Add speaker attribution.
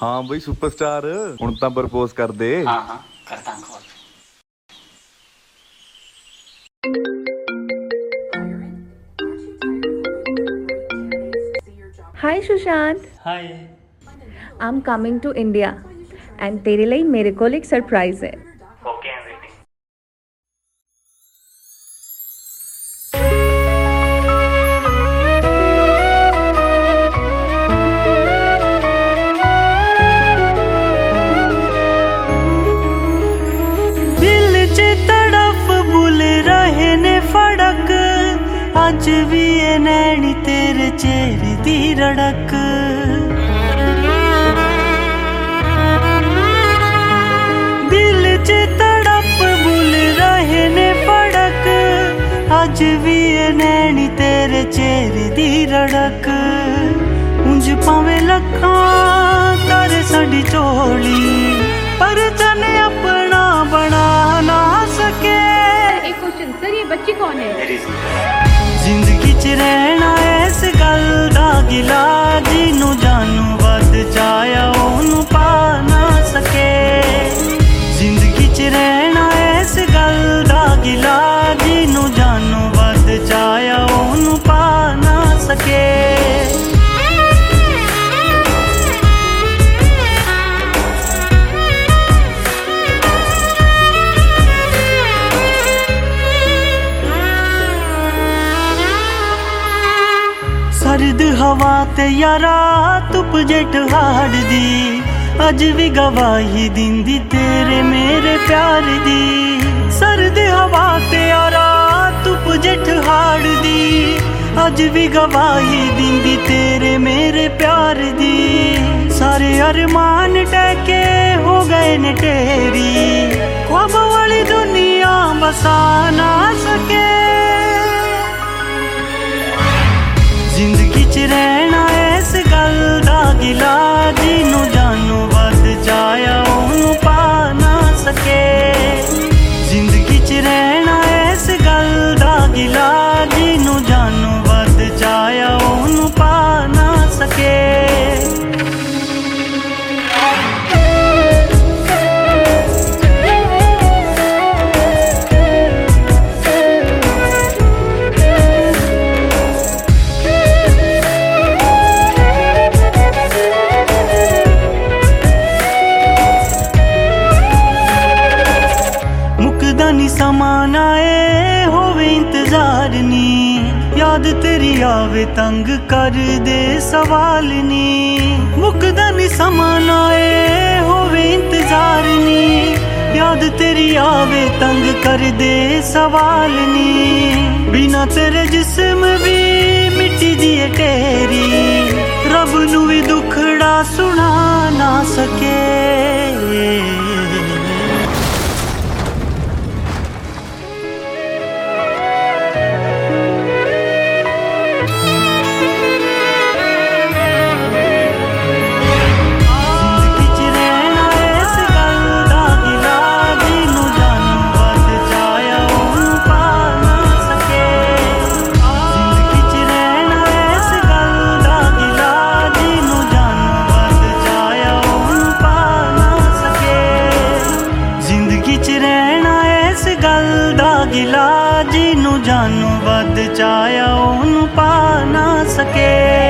Speaker 1: ਹਾਂ ਬਈ ਸੁਪਰਸਟਾਰ ਹੁਣ ਤਾਂ ਪ੍ਰਪੋਜ਼ ਕਰ ਦੇ।
Speaker 2: ਹਾਂ ਹਾਂ ਕਰਦਾ ਕਾਲ।
Speaker 3: Hi Sushant.
Speaker 2: Hi.
Speaker 3: I am coming to India and तेरे लिए मेरे को एक सरप्राइज है।
Speaker 2: Okay I am waiting.
Speaker 4: दिल च तड़फ बुल रहे ने फड़क अज भी ए नैनी तेरे चेहरे दी रड़क। दिल च तड़प बुल रहे ने फड़क अज भी ए नैनी तेरे चेहरे दी रड़क। उंज पावे लखां तारे साडी चोली पर तने अपना बना ना सके।
Speaker 5: एक क्वेश्चन सर, ये बच्ची कौन है?
Speaker 2: मेरी
Speaker 4: जिंदगी च रहना इस गल दा गिला जिनू जानू वध जाया ओनू पा ना सके। जिंदगी च रहना इस गल दा गिला जिनू जानू वध जाया ओनू पा ना सके। सर्द हवा ते यारा धुप जट हाड़ दी अज भी गवाही दिंदी तेरे मेरे प्यार दी। सर्द हवा ते यारा धुप जट हाड़ दी अज भी गवाही दिंदी तेरे मेरे प्यार दी। सारे अरमान टहके हो गए ने तेरी ख्वाब वाली दुनिया बसा ना सके। जिंदगी च रहना इस गल दा गिला जिनू जानू वध जाया ओनू पा ना सके। जिंदगी च रहना इस गल दा गिला जिनू जानू वध जाया ओनू पा ना सके। समान आए होवे इंतजार नी याद तेरी आवे तंग कर दे सवाल नी। मुकदा नी समान आए होवे इंतजार नी याद तेरी आवे तंग कर दे सवाल नी। बिना तेरे जिस्म भी मिट्टी दी टेरी रब नू भी दुखड़ा सुना ना सके। गिला जिनू जानू वध चाया ओनू पा ना सके।